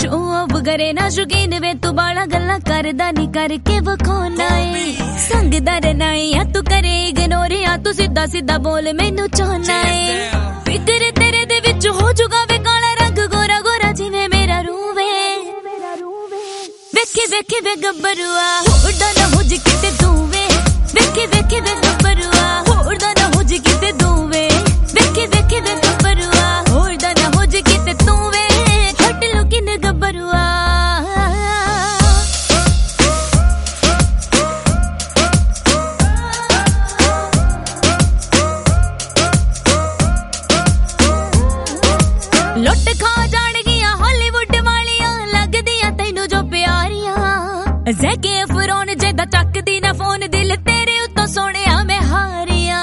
show off करे ना शौकीन वे तू बाला गल्ला करदा नहीं करके वखोना है संगदा रहना है या तू करे इग्नोर या तू सीधा सीधा बोल मैनू चाहना है फिक्र तेरे दे विच हो जुगा वे काला रंग गोरा गोरा जिवें मेरा रूह वे वेखे वेखे वे गब्बरुआ उड़ा ना हो जी किते तू वे वेखे वेखे वे गब्बरुआ उड़ा ना हो जी किते तू वे वेखे वेखे वे गब्बरुआ उड़ा ना हो जी किते तू वे हट लो किन गब्बरुआ लुट खा जान गया हॉलीवुड वालियां लगदियां तैनू जो प्यारियां ज़ैके अफरोन जेदा चकदी ना फोन दिल तेरे उत्तों सोहणिया मैं हारियां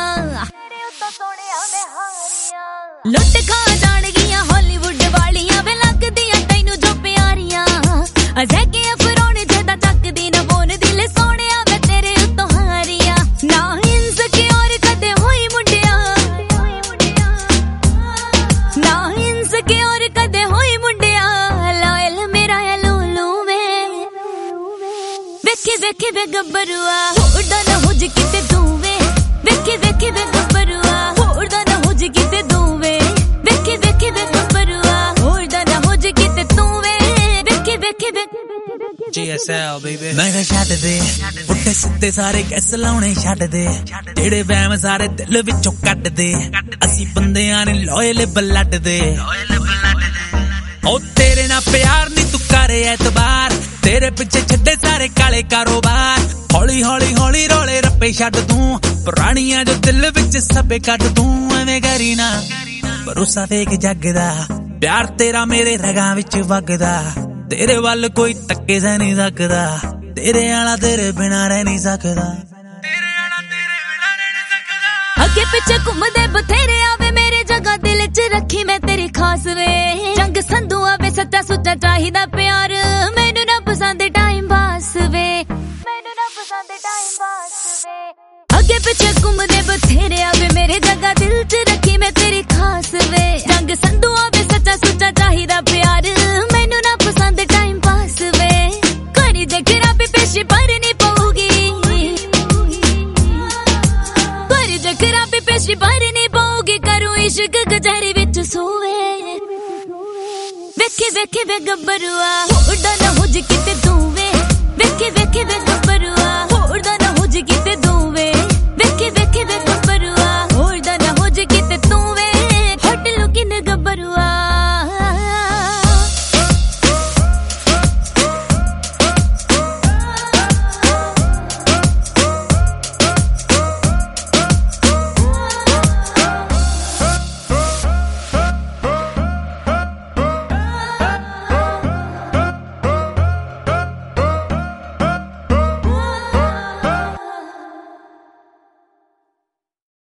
लुट खा जान गया हॉलीवुड वालियां वे लगदियां तैनू जो प्यारियां ज़ैके अफरोन जेदा चकदी ना फोन दिल सोहणिया मैं तेरे उत्तों हारियां ना इनसिक्योर कदे होई मुंडिया ना इनसिक्योर कदे होई मुंडिया लायल मेरा है लूलू में वेखे वेखे वे गब्बरुआ उड़ा ना हो जी किते तू वे वेखे वेखे वे गब्बरुआ उड़ा ना हो जी किते तू वे वेखे वेखे वे गब्बरुआ उड़ा ना हो जी किते तू वे वेखे वेखे वे GSL baby मैं कह छੱਡ दे ਪੁੱਠੇ ਸਿੱਧੇ ਸਾਰੇ ਕੈਸ ਲਾਉਣੇ ਛੱਡ ਦੇ ਜਿਹੜੇ ਵਹਿਮ ਸਾਰੇ ਦਿਲ ਵਿੱਚੋਂ ਕੱਢ ਦੇ ਅਸੀਂ ਬੰਦਿਆਂ ਨੇ ਲੋਇਲ ਬਲੱਡ ਦੇ ਉਹ ਤੇਰੇ ਨਾਲ ਪਿਆਰ ਨਹੀਂ ਤੂੰ ਕਰੇ ਐਤਬਾਰ ਤੇਰੇ ਪਿੱਛੇ ਛੱਡੇ ਸਾਰੇ ਕਾਲੇ ਕਾਰੋਬਾਰ ਹੌਲੀ ਹੌਲੀ ਹੌਲੀ ਰੋਲੇ ਰੱਪੇ ਛੱਡ ਤੂੰ ਪੁਰਾਣੀਆਂ ਜੋ ਦਿਲ ਵਿੱਚ ਸਭੇ ਕੱਢ ਤੂੰ ਐਵੇਂ ਕਰੀ ਨਾ ਭਰੋਸਾ ਫੇਕ ਜੱਗ ਦਾ ਪਿਆਰ ਤੇਰਾ ਮੇਰੇ ਰਗਾਂ ਵਿੱਚ ਵਗਦਾ तेरे वाल कोई तक्के से नहीं सकदा तेरे आला तेरे बिना रह नहीं सकदा अगे पिछे घूमदे बथेरे आवे मेरे जगह दिल च रखी मैं तेरी खास वे जंग संधू आवे सच्चा सुच्चा चाहिदा प्यार मैनू ना पसंद टाइम पास वे मैनू ना पसंद टाइम पास वे अगे पिछे घूमदे बथेरे आवे मेरे जगह दिल च रखी मैं तेरी खास वे जंग संधू आवे सच्चा सुच्चा चाहिदा प्यार मैनू ना पसंद टाइम पास वे करी जे खराबी पेशी भरनी पऊगी करी जे खराबी पेशी भरनी पऊगी करूं इश्क गजरी विच सोवे वेखे वेखे वे गब्बरुआ उड़ा ना हो जी किते तू वे वेखे वेखे वे गब्बरुआ उड़ा ना हो जी किते